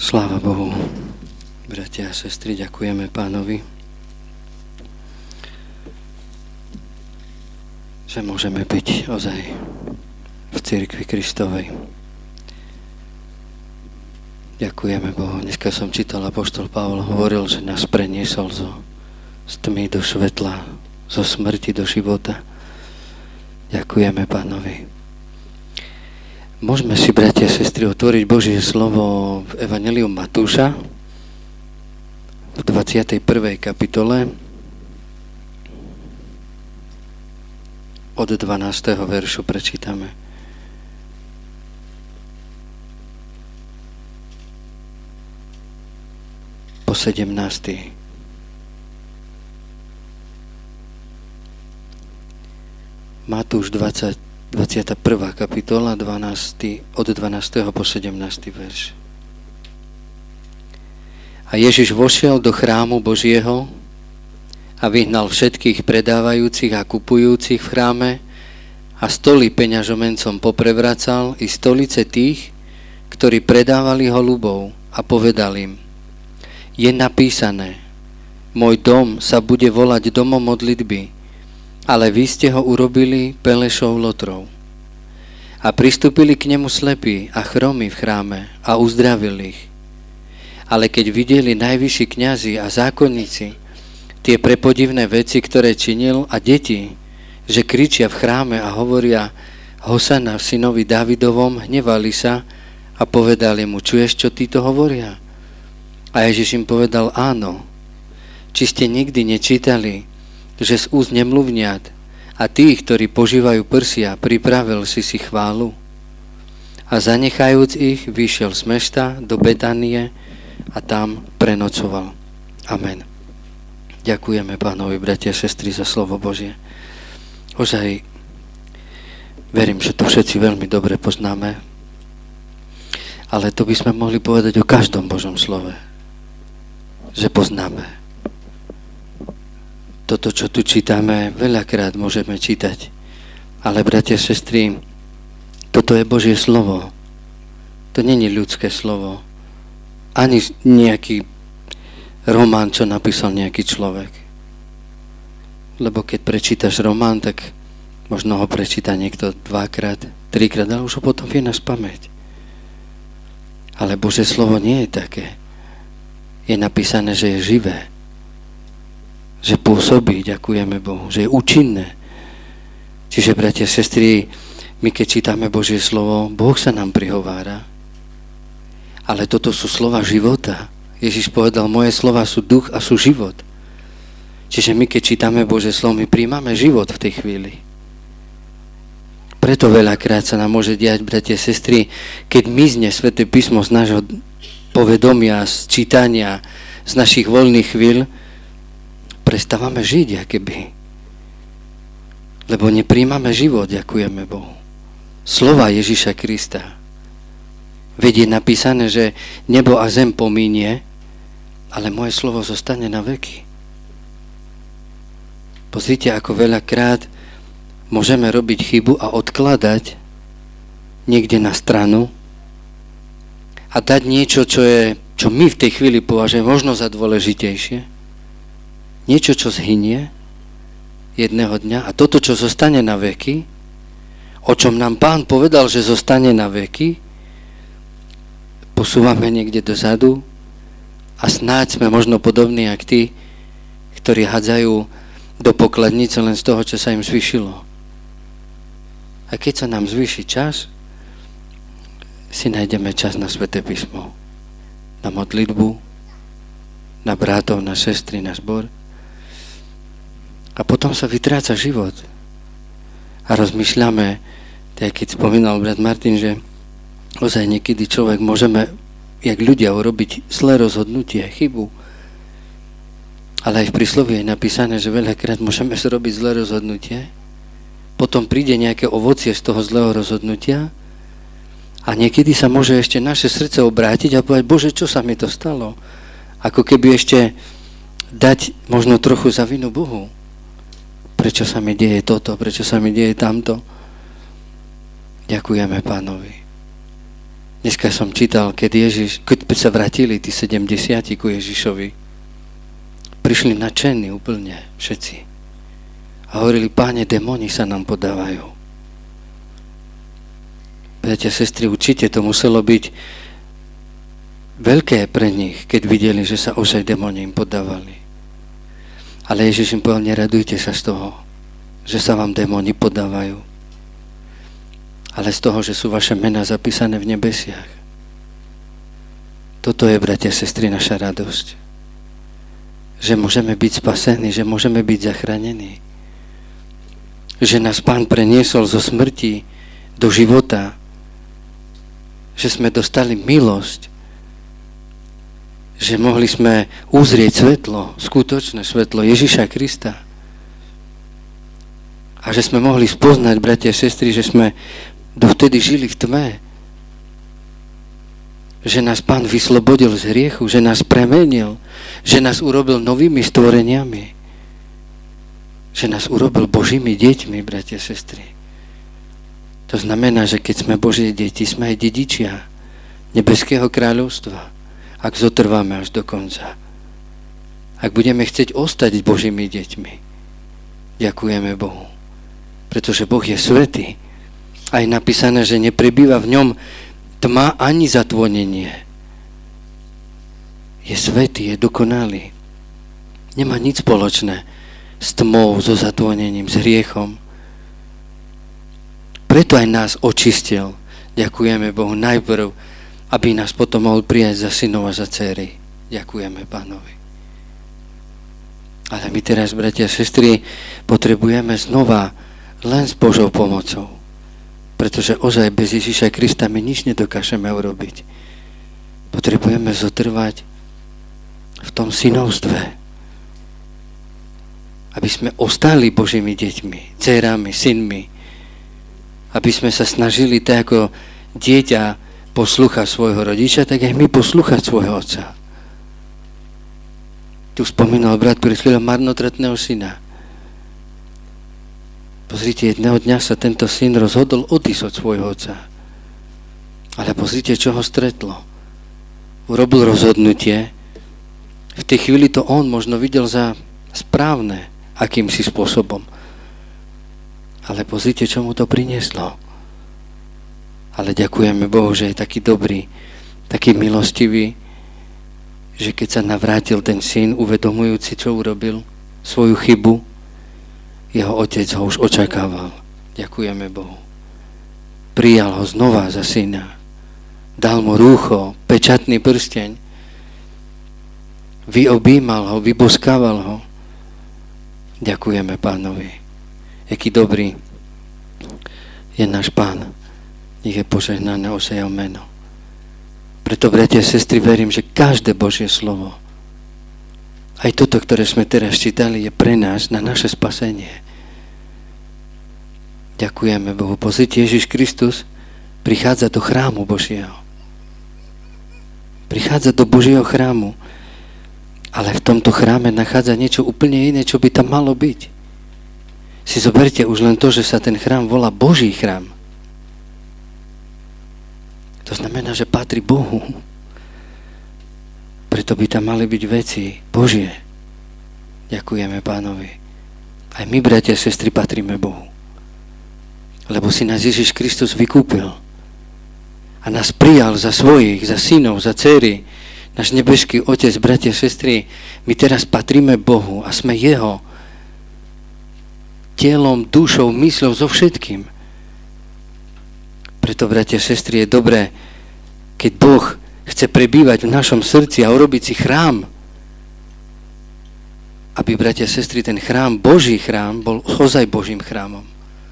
Sláva Bohu, bratia a sestry, ďakujeme Pánovi, že môžeme byť ozaj v cirkvi Kristovej. Ďakujeme Bohu. Dneska som čítal, apoštol Pavol hovoril, že nás preniesol z tmy do svetla, zo smrti do života. Ďakujeme Pánovi. Môžeme si, bratia a sestry, otvoriť Božie slovo v Evanjeliu Matúša v 21. kapitole od 12. veršu prečítame. Po 17. Matúš 21. kapitola, od 12. po 17. verš. A Ježiš vošiel do chrámu Božieho a vyhnal všetkých predávajúcich a kupujúcich v chráme a stoly peňažomencom poprevracal i stolice tých, ktorí predávali holubov, a povedal im: je napísané, môj dom sa bude volať domom modlitby, ale vy ste ho urobili pelešou lotrov. A pristúpili k nemu slepí a chromí v chráme a uzdravili ich. Ale keď videli najvyšší kňazi a zákonníci tie prepodivné veci, ktoré činil, a deti, že kričia v chráme a hovoria Hosana synovi Dávidovom, hnevali sa a povedali mu: čuješ, čo títo hovoria? A Ježiš im povedal: áno. Či ste nikdy nečítali, že z úst nemluvniat a tých, ktorí požívajú prsia, pripravil si chválu? A zanechajúc ich, vyšiel z mesta do Betánie a tam prenocoval. Amen. Ďakujeme Pánovi, bratia a sestry, za slovo Božie. Ozaj verím, že to všetci veľmi dobre poznáme, ale to by sme mohli povedať o každom Božom slove, že poznáme. Toto, čo tu čítame, veľakrát môžeme čítať. Ale, bratia a sestry, toto je Božie slovo. To nie je ľudské slovo. Ani nejaký román, čo napísal nejaký človek. Lebo keď prečítaš román, tak možno ho prečíta niekto 2-krát, 3-krát, ale už ho potom vie na spamäť. Ale Božie slovo nie je také. Je napísané, že je živé, že pôsobí, ďakujeme Bohu, že je účinné. Čiže, bratia a sestry, my keď čítame Božie slovo, Boh sa nám prihovára. Ale toto sú slova života. Ježiš povedal, moje slova sú duch a sú život. Čiže my keď čítame Božie slovo, my príjmame život v tej chvíli. Preto veľakrát sa nám môže diať, bratia a sestry, keď mizne Sväté písmo z nášho povedomia, z čítania, z našich voľných chvíľ, prestávame žiť, akéby. Lebo nepríjmame život, ďakujeme Bohu. Slova Ježiša Krista. Veď je napísané, že nebo a zem pomínie, ale moje slovo zostane na veky. Pozrite, ako veľakrát môžeme robiť chybu a odkladať niekde na stranu a dať niečo, čo my v tej chvíli považujeme možno za dôležitejšie. Niečo, čo zhynie jedného dňa, a toto, čo zostane na veky, o čom nám Pán povedal, že zostane na veky, posúvame niekde dozadu a snáď sme možno podobní jak tí, ktorí hádzajú do pokladnice len z toho, čo sa im zvyšilo. A keď sa nám zvýši čas, si nájdeme čas na Sväté písmo, na modlitbu, na bratov, na sestry, na zbor. A potom sa vytráca život. A rozmýšľame, tak keď spomínal brat Martin, že ozaj niekedy človek môžeme, jak ľudia, urobiť zlé rozhodnutie, chybu. Ale aj v prísloví je napísané, že veľakrát môžeme zrobiť zlé rozhodnutie, potom príde nejaké ovocie z toho zlého rozhodnutia a niekedy sa môže ešte naše srdce obrátiť a povedať, Bože, čo sa mi to stalo? Ako keby ešte dať možno trochu za vinu Bohu. Prečo sa mi deje toto? Prečo sa mi deje tamto? Ďakujeme Pánovi. Dneska som čítal, keď sa vrátili tí 70 ku Ježišovi, prišli nadšení úplne všetci. A hovorili, Páne, démoni sa nám podávajú. Bratia, sestry, určite to muselo byť veľké pre nich, keď videli, že sa ozaj démoni im podávali. Ale Ježiš im povedal, neradujte sa z toho, že sa vám démoni podávajú, ale z toho, že sú vaše mená zapísané v nebesiach. Toto je, bratia, sestry, naša radosť. Že môžeme byť spasení, že môžeme byť zachránení. Že nás Pán preniesol zo smrti do života. Že sme dostali milosť. Že mohli sme uzrieť svetlo, skutočné svetlo Ježiša Krista. A že sme mohli spoznať, bratia a sestry, že sme dovtedy žili v tme. Že nás Pán vyslobodil z hriechu, že nás premenil, že nás urobil novými stvoreniami, že nás urobil Božími deťmi, bratia a sestry. To znamená, že keď sme Božie deti, sme aj dedičia nebeského kráľovstva, ak zotrváme až do konca. Ak budeme chcieť ostať Božími deťmi, ďakujeme Bohu. Pretože Boh je svätý. A je napísané, že neprebýva v ňom tma ani zatvonenie. Je svätý, je dokonalý. Nemá nič spoločné s tmou, so zatvonením, s hriechom. Preto aj nás očistil. Ďakujeme Bohu najprv, aby nás potom mohol prijať za synov a za dcery. Ďakujeme Pánovi. Ale my teraz, bratia a sestry, potrebujeme znova len s Božou pomocou. Pretože ozaj bez Ježiša Krista my nič nedokážeme urobiť. Potrebujeme zotrvať v tom synovstve. Aby sme ostali Božími deťmi, dcerami, synmi. Aby sme sa snažili tak, ako dieťa poslúcha svojho rodiča, tak aj my poslúchať svojho otca. Tu spomínal brat pred chvíľou marnotratného syna. Pozrite, jedného dňa sa tento syn rozhodol odísť od svojho otca. Ale pozrite, čo ho stretlo. Urobil rozhodnutie. V tej chvíli to on možno videl za správne, akýmsi spôsobom. Ale pozrite, čo mu to prinieslo. Ale ďakujeme Bohu, že je taký dobrý, taký milostivý, že keď sa navrátil ten syn, uvedomujúci, čo urobil, svoju chybu, jeho otec ho už očakával. Ďakujeme Bohu. Prijal ho znova za syna. Dal mu rúcho, pečatný prsteň. Vyobímal ho, vyboskával ho. Ďakujeme Pánovi. Jaký dobrý je náš Pán. Nech je požehnané osa jeho meno. Preto, bratia a sestry, verím, že každé Božie slovo, aj toto, ktoré sme teraz čítali, je pre nás, na naše spasenie. Ďakujeme Bohu. Pozrite, Ježiš Kristus prichádza do chrámu Božieho. Prichádza do Božieho chrámu. Ale v tomto chráme nachádza niečo úplne iné, čo by tam malo byť. Si zoberte už len to, že sa ten chrám volá Boží chrám. To znamená, že patrí Bohu. Preto by tam mali byť veci Božie. Ďakujeme Pánovi. Aj my, bratia a sestry, patríme Bohu. Lebo si nás Ježiš Kristus vykúpil. A nás prijal za svojich, za synov, za dcery. Náš nebeský Otec, bratia a sestry, my teraz patríme Bohu a sme Jeho telom, dušou, mysľou, so všetkým. Preto, bratia a sestry, je dobré, keď Boh chce prebývať v našom srdci a urobiť si chrám, aby, bratia a sestry, ten chrám, Boží chrám, bol ozaj Božím chrámom.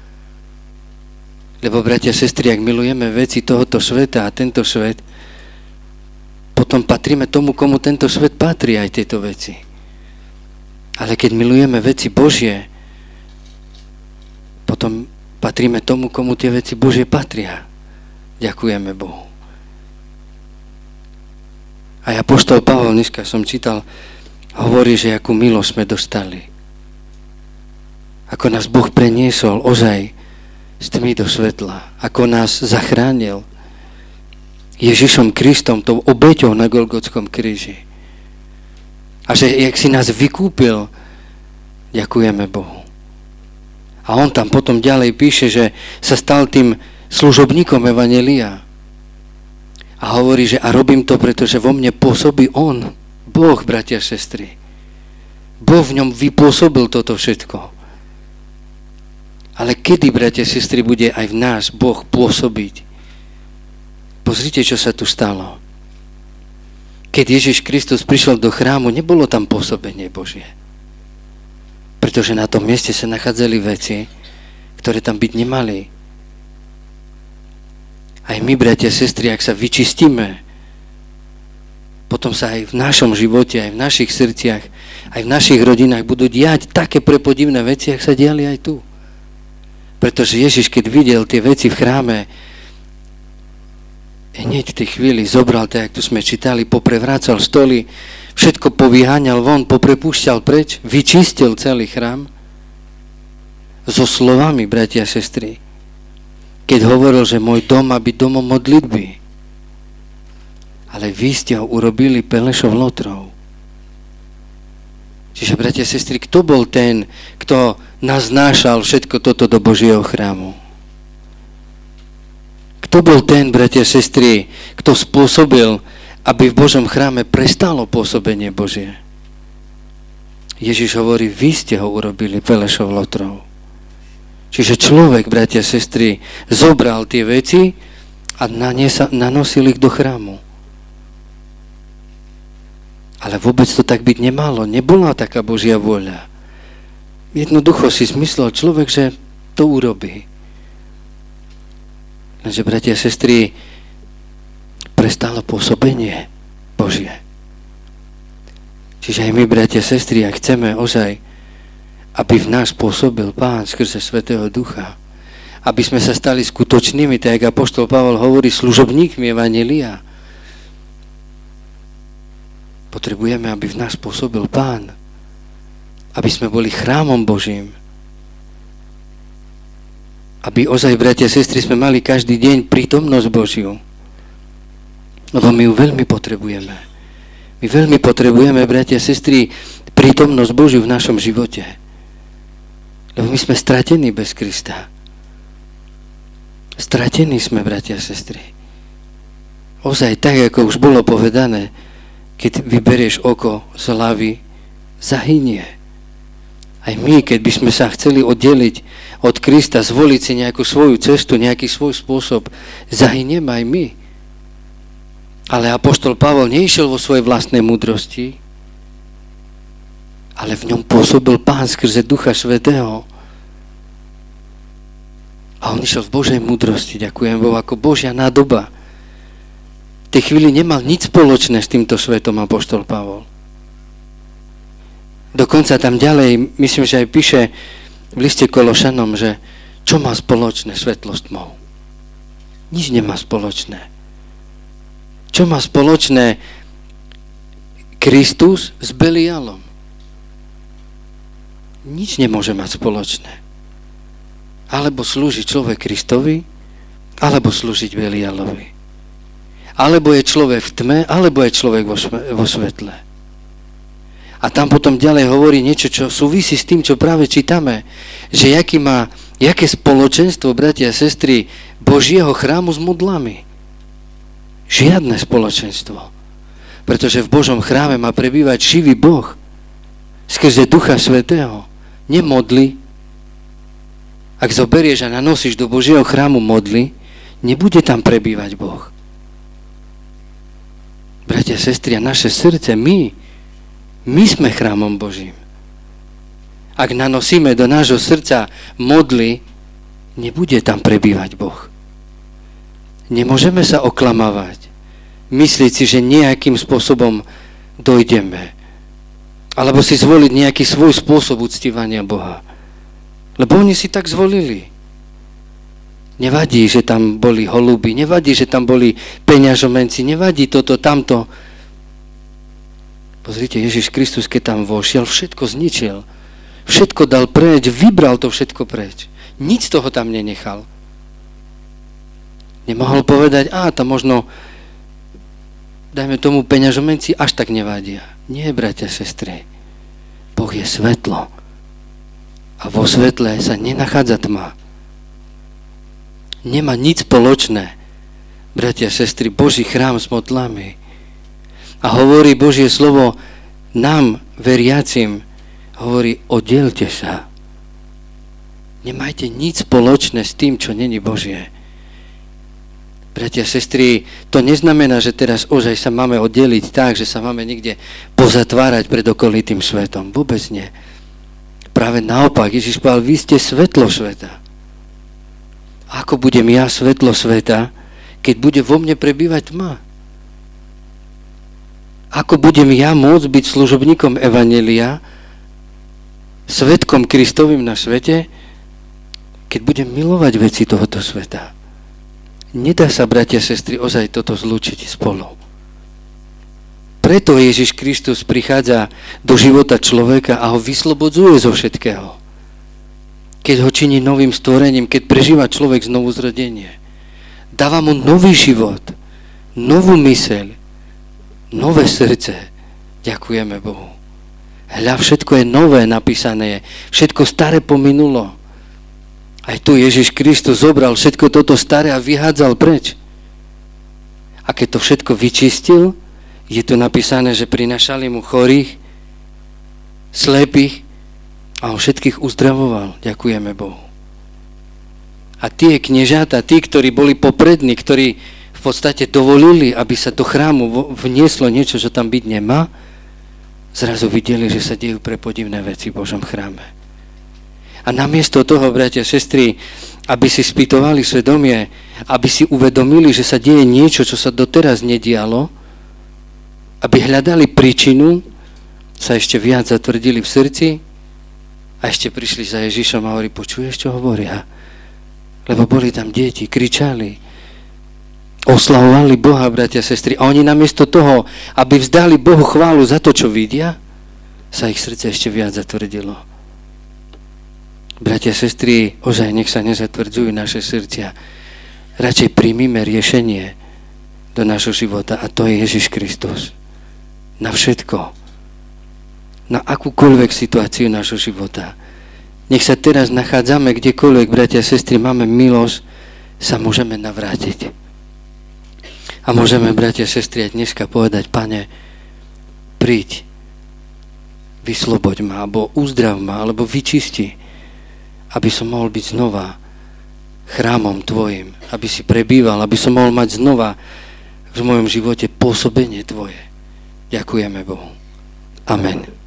Lebo, bratia a sestry, ak milujeme veci tohoto sveta a tento svet, potom patríme tomu, komu tento svet patrí, aj tieto veci. Ale keď milujeme veci Božie, potom patríme tomu, komu tie veci Božie patria. Ďakujeme Bohu. A apoštol Pavol, dneska som čítal, hovorí, že akú milosť sme dostali. Ako nás Boh preniesol ozaj z tmy do svetla. Ako nás zachránil. Ježišom Kristom, tou obeťou na Golgotskom kríži. A že jak si nás vykúpil, ďakujeme Bohu. A on tam potom ďalej píše, že sa stal tým služobníkom evanjelia. A hovorí, že a robím to, pretože vo mne pôsobí on, Boh, bratia a sestry. Boh v ňom vypôsobil toto všetko. Ale kedy, bratia a sestry, bude aj v nás Boh pôsobiť? Pozrite, čo sa tu stalo. Keď Ježiš Kristus prišiel do chrámu, nebolo tam pôsobenie Božie. Pretože na tom mieste sa nachádzali veci, ktoré tam byť nemali. Aj my, bratia a sestry, ak sa vyčistíme, potom sa aj v našom živote, aj v našich srdciach, aj v našich rodinách budú diať také prepodivné veci, ak sa diali aj tu. Pretože Ježiš, keď videl tie veci v chráme, hneď v tej chvíli zobral, tak jak tu sme čítali, poprevrácal stoly, všetko povyháňal von, poprepúšťal preč, vyčistil celý chrám so slovami, bratia a sestry. Keď hovoril, že môj dom má byť domom modlitby, ale vy ste ho urobili pelešov lotrov. Čiže, bratia a sestry, kto bol ten, kto naznášal všetko toto do Božieho chrámu? Kto bol ten, bratia a sestry, kto spôsobil, aby v Božom chráme prestalo pôsobenie Božie? Ježiš hovorí, vy ste ho urobili pelešov lotrov. Čiže človek, bratia a sestry, zobral tie veci a nanosil ich do chrámu. Ale vôbec to tak byť nemalo. Nebola taká Božia vôľa. Jednoducho si zmyslel človek, že to urobí. Lenže, bratia a sestry, prestalo pôsobenie Božie. Čiže aj my, bratia a sestry, ak chceme ozaj, aby v nás pôsobil Pán skrze Svätého Ducha, aby sme sa stali skutočnými, tak jak apoštol Pavol hovorí, služobníkmi evanjelia, potrebujeme, aby v nás pôsobil Pán, aby sme boli chrámom Božím, aby ozaj, bratia a sestry, sme mali každý deň prítomnosť Božiu. Lebo my ju veľmi potrebujeme. My veľmi potrebujeme, bratia a sestry, prítomnosť Božiu v našom živote. Lebo my sme stratení bez Krista. Stratení sme, bratia a sestry. Ozaj, tak, ako už bolo povedané, keď vyberieš oko z hlavy, zahynie. Aj my, keď by sme sa chceli oddeliť od Krista, zvoliť si nejakú svoju cestu, nejaký svoj spôsob, zahynieme aj my. Ale apoštol Pavol neišiel vo svojej vlastnej múdrosti, ale v ňom pôsobil Pán skrze Ducha Svätého. A on išiel v Božej múdrosti, ďakujem Bohu, ako Božia nádoba. V tej chvíli nemal nič spoločné s týmto svetom apoštol Pavol. Dokonca tam ďalej, myslím, že aj píše v liste Kološanom, že čo má spoločné svetlo s tmou? Nič nemá spoločné. Čo má spoločné Kristus s Beliálom? Nič nemôže mať spoločné. Alebo slúži človek Kristovi, alebo slúžiť Beliálovi. Alebo je človek v tme, alebo je človek vo svetle. A tam potom ďalej hovorí niečo, čo súvisí s tým, čo práve čítame, že jaké spoločenstvo, bratia a sestry, Božieho chrámu s modlami. Žiadne spoločenstvo. Pretože v Božom chráme má prebývať živý Boh skrze Ducha Svätého. Nemodli. Ak zoberieš a nanosíš do Božieho chrámu modly, nebude tam prebývať Boh. Bratia a sestry, a naše srdce, my sme chrámom Božím. Ak nanosíme do nášho srdca modly, nebude tam prebývať Boh. Nemôžeme sa oklamávať, myslieť si, že nejakým spôsobom dojdeme, alebo si zvoliť nejaký svoj spôsob uctívania Boha. Lebo oni si tak zvolili. Nevadí, že tam boli holuby, nevadí, že tam boli peňažomenci, nevadí toto, tamto. Pozrite, Ježiš Kristus, keď tam vošiel, všetko zničil. Všetko dal preč, vybral to všetko preč. Nic z toho tam nenechal. Nemohol povedať, to možno dajme tomu, peňažomenci až tak nevadia. Nie, bratia, sestry. Boh je svetlo. A vo svetle sa nenachádza tma. Nemá nič spoločné. Bratia, sestry, Boží chrám s motlami. A hovorí Božie slovo nám, veriacim, hovorí, oddielte sa. Nemajte nič spoločné s tým, čo není Božie. Bratia, sestry, to neznamená, že teraz ozaj sa máme oddeliť tak, že sa máme niekde pozatvárať pred okolitým svetom. Vôbec nie. Práve naopak, Ježiš povedal, vy ste svetlo sveta. Ako budem ja svetlo sveta, keď bude vo mne prebývať tma? Ako budem ja môcť byť služobníkom evanjelia, svedkom Kristovým na svete, keď budem milovať veci tohoto sveta? Nedá sa, bratia, sestry, ozaj toto zlúčiť spolu. Preto Ježiš Kristus prichádza do života človeka a ho vyslobodzuje zo všetkého. Keď ho činí novým stvorením, keď prežíva človek znovu zrodenie. Dáva mu nový život, novú myseľ, nové srdce. Ďakujeme Bohu. Hľa, všetko je nové napísané, všetko staré pominulo. Aj tu Ježiš Kristus zobral všetko toto staré a vyhádzal preč. A keď to všetko vyčistil, je tu napísané, že prinašali mu chorých, slepých a on všetkých uzdravoval. Ďakujeme Bohu. A tie kniežata, tí, ktorí boli poprední, ktorí v podstate dovolili, aby sa do chrámu vnieslo niečo, čo tam byť nemá, zrazu videli, že sa dejú prepodivné veci v Božom chráme. A namiesto toho, bratia, sestry, aby si spýtovali svedomie, aby si uvedomili, že sa deje niečo, čo sa doteraz nedialo, aby hľadali príčinu, sa ešte viac zatvrdili v srdci a ešte prišli za Ježišom a hovorí, počuješ, čo hovoria? Lebo boli tam deti, kričali, oslavovali Boha, bratia, sestry, a oni namiesto toho, aby vzdali Bohu chválu za to, čo vidia, sa ich srdce ešte viac zatvrdilo. Bratia, sestry, ozaj nech sa nezatvrdzujú naše srdcia. Radšej príjmime riešenie do nášho života a to je Ježiš Kristus. Na všetko. Na akúkoľvek situáciu nášho života. Nech sa teraz nachádzame kdekoľvek, bratia, sestry, máme milosť, sa môžeme navrátiť. A môžeme, bratia, sestry, aj dneska povedať, Pane, príď, vysloboď ma, alebo uzdrav ma, alebo vyčisti, aby som mohol byť znova chrámom Tvojim, aby si prebýval, aby som mohol mať znova v mojom živote pôsobenie Tvoje. Ďakujeme Bohu. Amen.